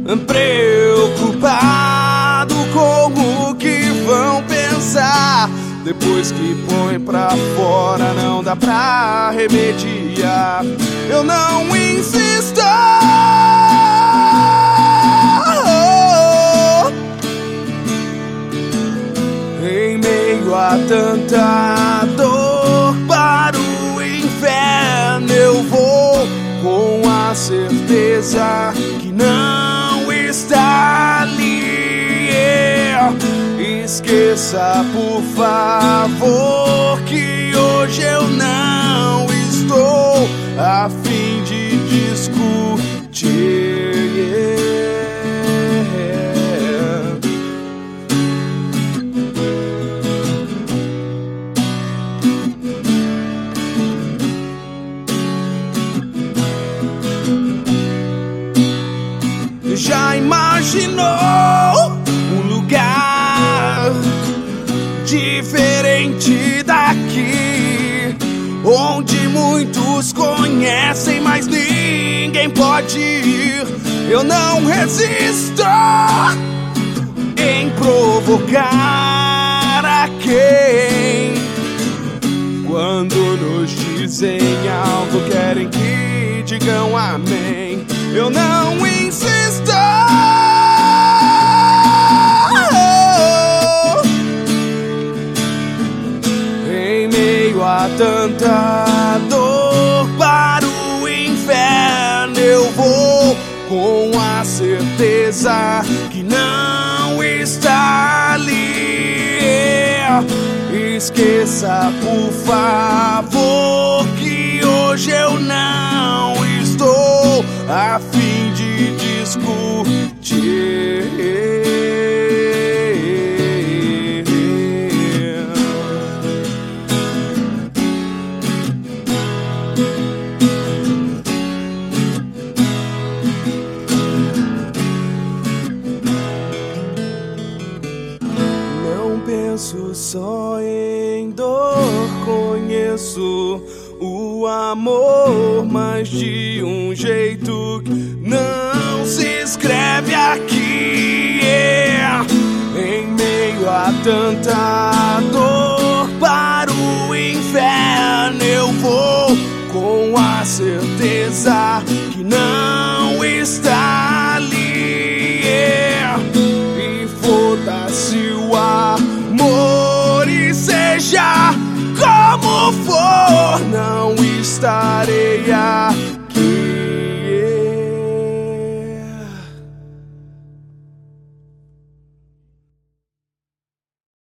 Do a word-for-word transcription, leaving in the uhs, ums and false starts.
preocupado com o que vão pensar. Depois que põe pra fora não dá pra remediar. Eu não insisto em meio a tanta dor para o inferno. Eu vou com a certeza que não está ali. Esqueça, por favor, que hoje eu não estou a fim de discutir. Já imaginou um lugar diferente daqui, onde muitos conhecem, mas ninguém pode ir? Eu não resisto em provocar a quem, quando nos dizem algo, querem que digam amém. Eu não insisto em meio a tanta dor para o inferno. Eu vou com a certeza que não está ali. Esqueça, por favor, que hoje eu não estou a fim de discutir. Não penso só em dor, conheço o amor, mas de um jeito que não se escreve aqui. Yeah. Em meio a tanta dor para o inferno, eu vou com a certeza que não está ali. Yeah. E foda-se o amor, e seja como for, não estarei aqui.